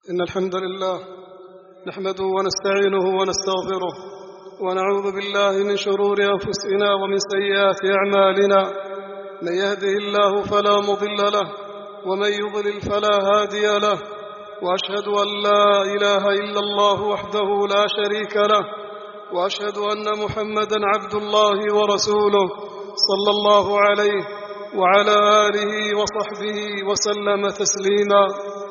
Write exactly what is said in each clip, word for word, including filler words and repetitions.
إن الحمد لله نحمده ونستعينه ونستغفره ونعوذ بالله من شرور أنفسنا ومن سيئات أعمالنا. من يهده الله فلا مضل له ومن يضلل فلا هادي له، وأشهد أن لا إله إلا الله وحده لا شريك له، وأشهد أن محمدا عبد الله ورسوله صلى الله عليه وعلى آله وصحبه وسلم تسليما.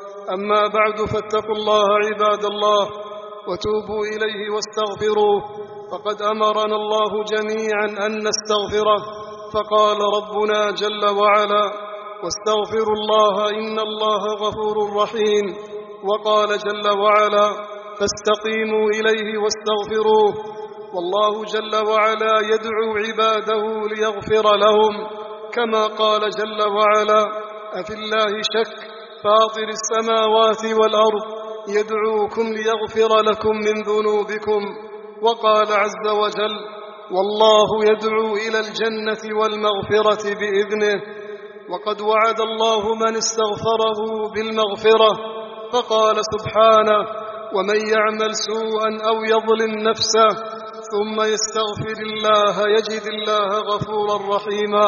أما بعد، فاتقوا الله عباد الله وتوبوا إليه واستغفروه، فقد أمرنا الله جميعا أن نستغفره، فقال ربنا جل وعلا: واستغفروا الله إن الله غفور رحيم. وقال جل وعلا: فاستقيموا إليه واستغفروه. والله جل وعلا يدعو عباده ليغفر لهم، كما قال جل وعلا: أفي الله شك فاطر السماوات والأرض يدعوكم ليغفر لكم من ذنوبكم. وقال عز وجل: والله يدعو إلى الجنة والمغفرة بإذنه. وقد وعد الله من استغفره بالمغفرة، فقال سبحانه: ومن يعمل سوءا أو يظلم نفسه ثم يستغفر الله يجد الله غفورا رحيما.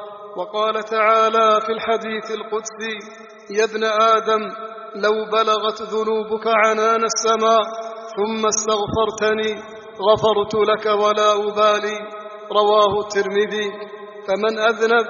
وقال تعالى في الحديث القدسي: يا ابن آدم لو بلغت ذنوبك عنان السماء ثم استغفرتني غفرت لك ولا أبالي. رواه الترمذي. فمن أذنب،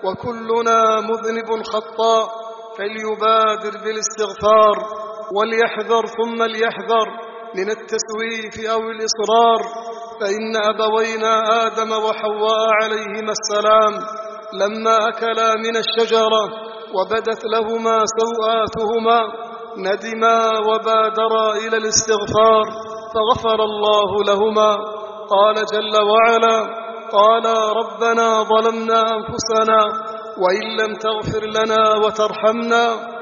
وكلنا مذنب خطاء، فليبادر بالاستغفار وليحذر ثم ليحذر من التسويف أو الإصرار، فإن أبوينا آدم وحواء عليهما السلام لما أكلا من الشجرة وبدت لهما سوآتهما ندما وبادرا إلى الاستغفار فغفر الله لهما. قال جل وعلا: قال ربنا ظلمنا أنفسنا وإن لم تغفر لنا وترحمنا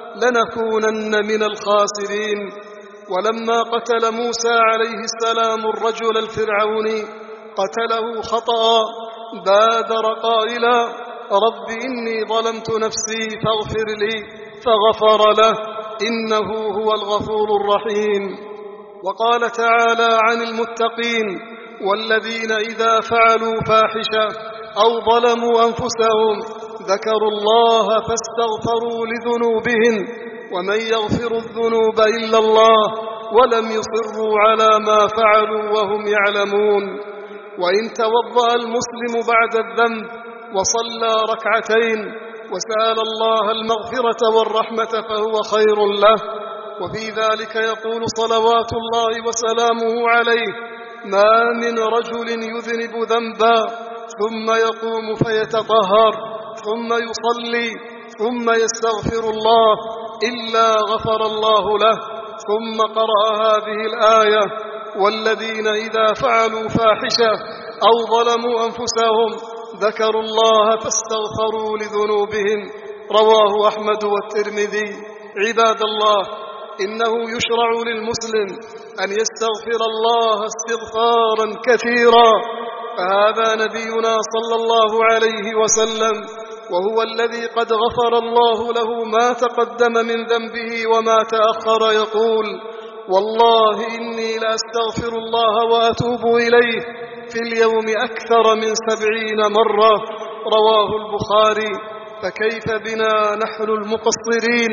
لنكونن من الخاسرين. ولما قتل موسى عليه السلام الرجل الفرعوني قتله خطأ، بادر قائلا: رب إني ظلمت نفسي فاغفر لي، فغفر له إنه هو الغفور الرحيم. وقال تعالى عن المتقين: والذين إذا فعلوا فاحشة أو ظلموا أنفسهم ذكروا الله فاستغفروا لذنوبهم ومن يغفر الذنوب إلا الله ولم يصروا على ما فعلوا وهم يعلمون. وإن توضأ المسلم بعد الذنب وصلى ركعتين وسأل الله المغفرة والرحمة فهو خير له. وفي ذلك يقول صلوات الله وسلامه عليه: ما من رجل يذنب ذنبا ثم يقوم فيتطهر ثم يصلي ثم يستغفر الله إلا غفر الله له. ثم قرأ هذه الآية: والذين إذا فعلوا فاحشة أو ظلموا أنفسهم ذكروا الله فاستغفروا لذنوبهم. رواه أحمد والترمذي. عباد الله، إنه يشرع للمسلم أن يستغفر الله استغفارا كثيرا، فهذا نبينا صلى الله عليه وسلم، وهو الذي قد غفر الله له ما تقدم من ذنبه وما تأخر، يقول: والله إني لأستغفر الله وأتوب إليه في اليوم أكثر من سبعين مرة. رواه البخاري. فكيف بنا نحن المقصرين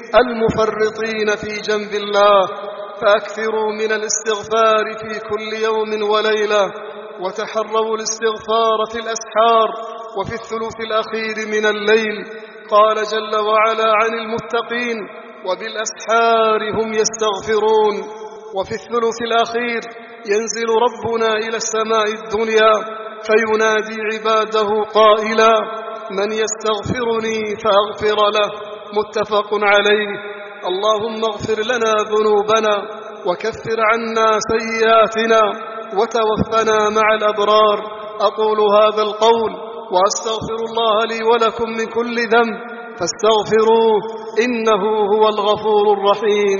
المفرطين في جنب الله؟ فأكثروا من الاستغفار في كل يوم وليلة، وتحروا الاستغفار في الأسحار وفي الثلث الأخير من الليل. قال جل وعلا عن المتقين: وبالأسحار هم يستغفرون. وفي الثلث الأخير ينزل ربنا إلى السماء الدنيا فينادي عباده قائلا: من يستغفرني فأغفر له. متفق عليه. اللهم اغفر لنا ذنوبنا وكفر عنا سيئاتنا وتوفنا مع الأبرار. أقول هذا القول وأستغفر الله لي ولكم من كل ذنب فاستغفروه إنه هو الغفور الرحيم.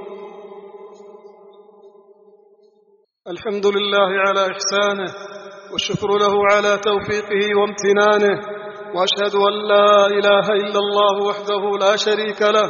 الحمد لله على إحسانه، والشكر له على توفيقه وامتنانه، وأشهد أن لا إله إلا الله وحده لا شريك له،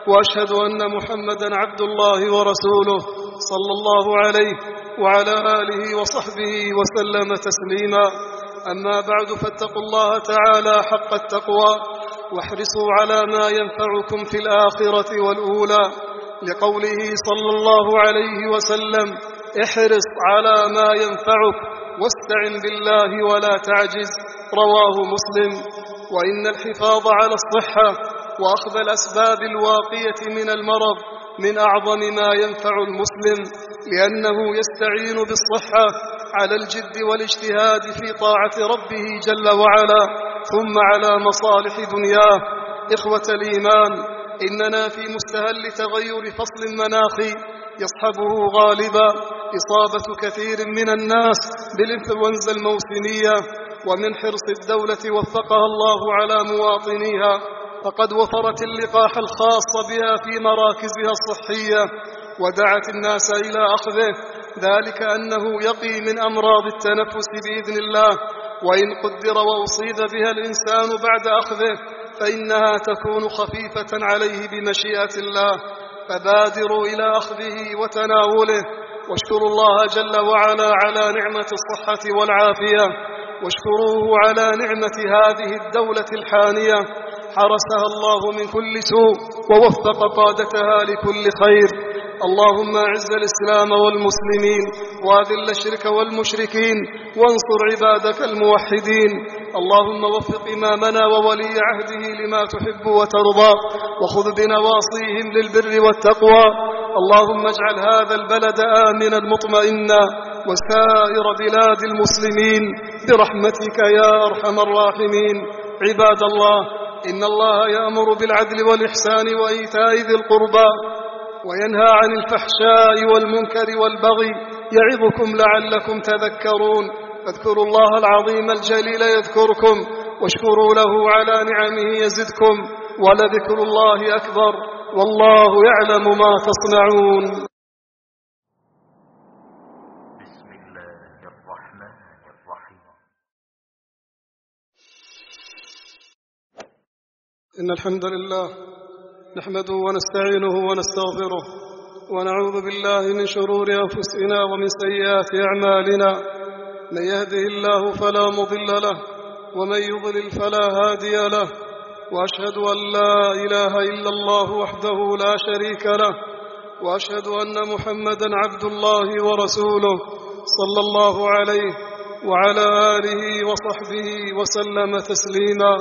وأشهد أن محمدًا عبد الله ورسوله صلى الله عليه وعلى آله وصحبه وسلم تسليما. أما بعد، فاتقوا الله تعالى حق التقوى واحرصوا على ما ينفعكم في الآخرة والأولى، لقوله صلى الله عليه وسلم: احرص على ما ينفعك واستعن بالله ولا تعجز، رواه مسلم. وإن الحفاظ على الصحة وأخذ الأسباب الواقية من المرض من أعظم ما ينفع المسلم، لأنه يستعين بالصحة على الجد والاجتهاد في طاعة ربه جل وعلا، ثم على مصالح دنياه. إخوة الإيمان، إننا في مستهل تغير فصل المناخ يصحبه غالبا إصابة كثير من الناس بالإنفلونزا الموسمية، ومن حرص الدولة وفقها الله على مواطنيها فقد وفرت اللقاح الخاص بها في مراكزها الصحية ودعت الناس إلى أخذه، ذلك أنه يقي من أمراض التنفس بإذن الله، وإن قدر وأصيب بها الإنسان بعد أخذه فإنها تكون خفيفة عليه بمشيئة الله، فبادروا إلى أخذه وتناوله، واشكروا الله جل وعلا على نعمة الصحة والعافية، واشكروه على نعمة هذه الدولة الحانية حرسها الله من كل سوء ووفق قادتها لكل خير. اللهم اعز الإسلام والمسلمين وأذل الشرك والمشركين وانصر عبادك الموحدين. اللهم وفق إمامنا وولي عهده لما تحب وترضى، وخذ بنواصيهم للبر والتقوى. اللهم اجعل هذا البلد آمنا مطمئنا وسائر بلاد المسلمين برحمتك يا أرحم الراحمين. عباد الله، إن الله يأمر بالعدل والإحسان وإيتاء ذي القربى وينهى عن الفحشاء والمنكر والبغي، يعظكم لعلكم تذكرون. فاذكروا الله العظيم الجليل يذكركم، واشكروا له على نعمه يزدكم، ولذكر الله أكبر، والله يعلم ما تصنعون. بسم الله الرحمن الرحيم. إن الحمد لله نحمده ونستعينه ونستغفره، ونعوذ بالله من شرور أنفسنا ومن سيئات أعمالنا. من يهده الله فلا مضل له، ومن يضلل فلا هادي له، وأشهد أن لا إله إلا الله وحده لا شريك له، وأشهد أن محمدًا عبد الله ورسوله صلى الله عليه وعلى آله وصحبه وسلم تسليما.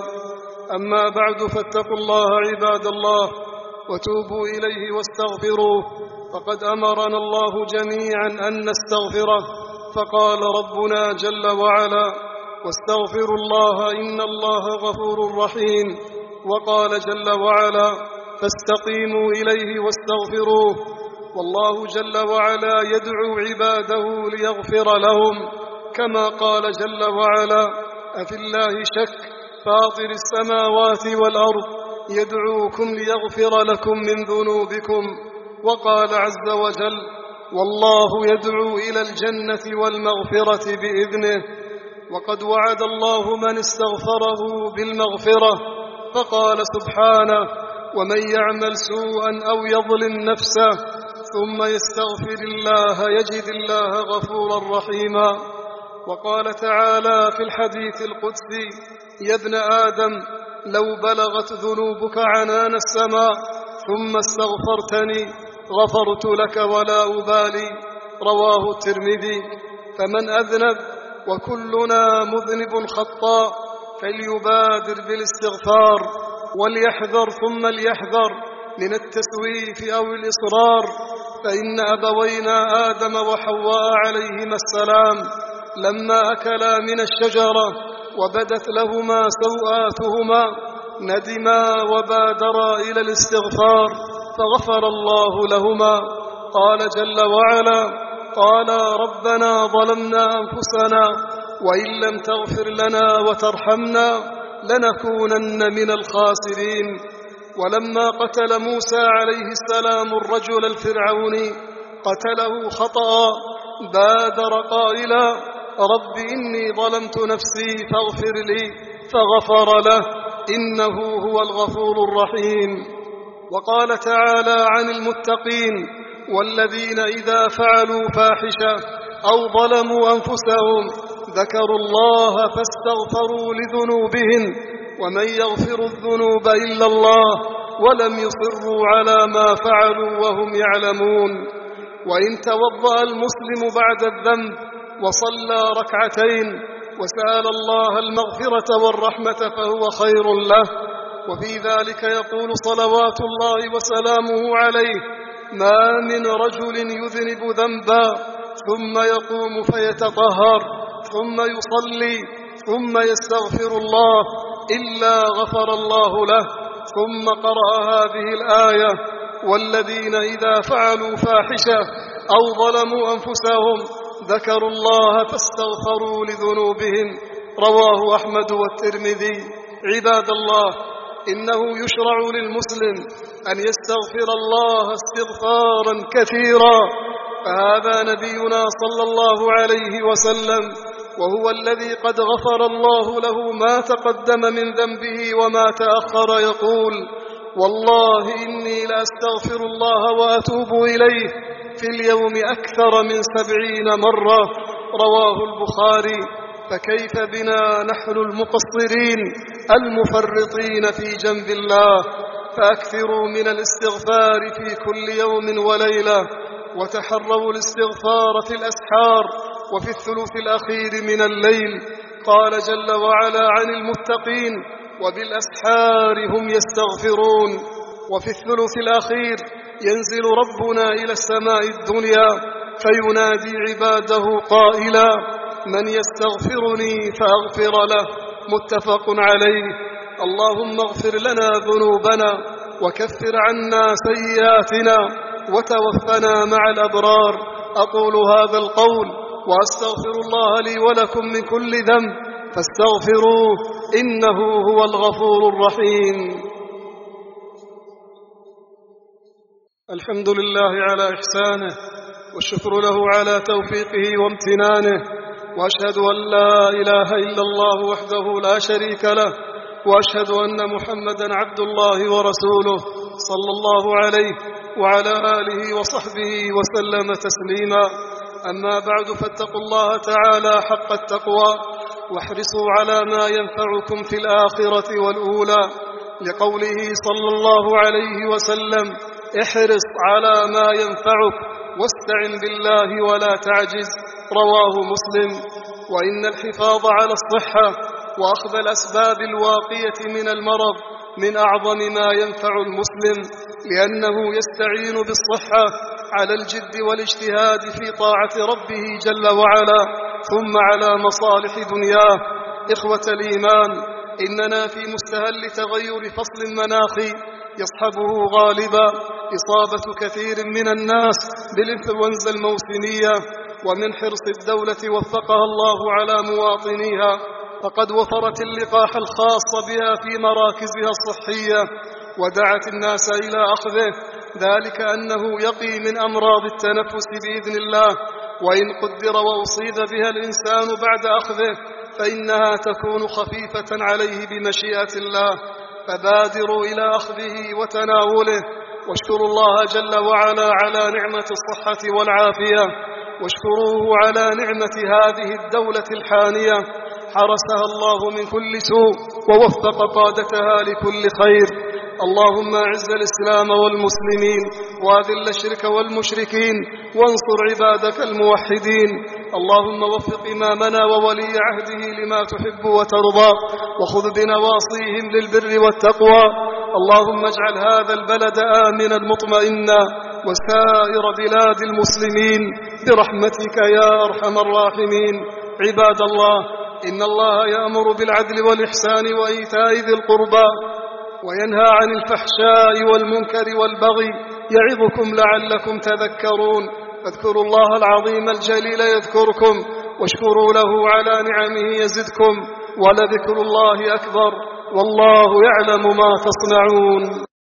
أما بعد، فاتقوا الله عباد الله وتوبوا إليه واستغفروه، فقد أمرنا الله جميعا أن نستغفره، فقال ربنا جل وعلا: واستغفروا الله إن الله غفور رحيم. وقال جل وعلا: فاستقيموا إليه واستغفروه. والله جل وعلا يدعو عباده ليغفر لهم، كما قال جل وعلا: أفي الله شك فاطر السماوات والأرض يدعوكم ليغفر لكم من ذنوبكم. وقال عز وجل: والله يدعو إلى الجنة والمغفرة بإذنه. وقد وعد الله من استغفره بالمغفرة، فقال سبحانه: ومن يعمل سوءا أو يظلم نفسه ثم يستغفر الله يجد الله غفورا رحيما. وقال تعالى في الحديث القدسي: يا ابن آدم لو بلغت ذنوبك عنان السماء ثم استغفرتني غفرت لك ولا أبالي، رواه الترمذي. فمن أذنب، وكلنا مذنب خطاء، فليبادر بالاستغفار، وليحذر ثم ليحذر من التسويف أو الإصرار، فإن أبوينا آدم وحواء عليهما السلام لما أكلا من الشجرة وبدت لهما سوآتهما ندما وبادرا إلى الاستغفار فغفر الله لهما. قال جل وعلا: قالا ربنا ظلمنا أنفسنا وإن لم تغفر لنا وترحمنا لنكونن من الخاسرين. ولما قتل موسى عليه السلام الرجل الفرعوني قتله خطأ، بادر قائلا: رب إني ظلمت نفسي فاغفر لي، فغفر له إنه هو الغفور الرحيم. وقال تعالى عن المتقين: والذين إذا فعلوا فاحشة أو ظلموا أنفسهم ذكروا الله فاستغفروا لذنوبهم ومن يغفر الذنوب إلا الله ولم يصروا على ما فعلوا وهم يعلمون. وإن توضأ المسلم بعد الذنب وصلى ركعتين وسأل الله المغفرة والرحمة فهو خير له. وفي ذلك يقول صلوات الله وسلامه عليه: ما من رجل يذنب ذنبا ثم يقوم فيتطهر ثم يصلي ثم يستغفر الله إلا غفر الله له. ثم قرأ هذه الآية: والذين إذا فعلوا فاحشة أو ظلموا أنفسهم ذكروا الله فاستغفروا لذنوبهم. رواه أحمد والترمذي. عباد الله، إنه يشرع للمسلم أن يستغفر الله استغفارا كثيرا، فهذا نبينا صلى الله عليه وسلم وهو الذي قد غفر الله له ما تقدم من ذنبه وما تأخر يقول: والله إني لأستغفر الله وأتوب إليه في اليوم أكثر من سبعين مرة. رواه البخاري. فكيف بنا نحن المقصرين المفرطين في جنب الله؟ فأكثروا من الاستغفار في كل يوم وليلة، وتحروا الاستغفار في الأسحار وفي الثلث الأخير من الليل. قال جل وعلا عن المتقين: وبالأسحار هم يستغفرون. وفي الثلث الأخير ينزل ربنا إلى السماء الدنيا فينادي عباده قائلا: من يستغفرني فأغفر له. متفق عليه. اللهم اغفر لنا ذنوبنا وكفر عنا سيئاتنا وتوفنا مع الأبرار. أقول هذا القول وأستغفر الله لي ولكم من كل ذنب فاستغفروه إنه هو الغفور الرحيم. الحمد لله على إحسانه، والشكر له على توفيقه وامتنانه، وأشهد أن لا إله إلا الله وحده لا شريك له، وأشهد أن محمدًا عبد الله ورسوله صلى الله عليه وعلى آله وصحبه وسلم تسليما. أما بعد، فاتقوا الله تعالى حق التقوى واحرصوا على ما ينفعكم في الآخرة والأولى، لقوله صلى الله عليه وسلم: احرص على ما ينفعك واستعن بالله ولا تعجز. رواه مسلم. وإن الحفاظ على الصحة وأخذ الأسباب الواقية من المرض من أعظم ما ينفع المسلم، لأنه يستعين بالصحة على الجد والاجتهاد في طاعة ربه جل وعلا، ثم على مصالح دنياه. إخوة الإيمان، إننا في مستهل تغير فصل المناخ يصحبه غالبا إصابة كثير من الناس بالإنفلونزا الموسمية، ومن حرص الدولة وفقها الله على مواطنيها فقد وفرت اللقاح الخاص بها في مراكزها الصحية ودعت الناس إلى أخذه، ذلك أنه يقي من أمراض التنفس بإذن الله، وإن قدر وأصيب بها الإنسان بعد أخذه فإنها تكون خفيفة عليه بمشيئة الله. فبادروا إلى أخذه وتناوله، واشكروا الله جل وعلا على نعمة الصحة والعافية، واشكروه على نعمة هذه الدولة الحانية حرسها الله من كل سوء ووفق قادتها لكل خير. اللهم اعز الإسلام والمسلمين وأذل الشرك والمشركين وانصر عبادك الموحدين. اللهم وفق إمامنا وولي عهده لما تحب وترضى، وخذ بنواصيهم للبر والتقوى. اللهم اجعل هذا البلد آمنا مطمئنا وسائر بلاد المسلمين برحمتك يا أرحم الراحمين. عباد الله، إن الله يأمر بالعدل والإحسان وإيتاء ذي القربى وينهى عن الفحشاء والمنكر والبغي، يعظكم لعلكم تذكرون. فاذكروا الله العظيم الجليل يذكركم، واشكروا له على نعمه يزدكم، ولذكر الله أكبر، والله يعلم ما تصنعون.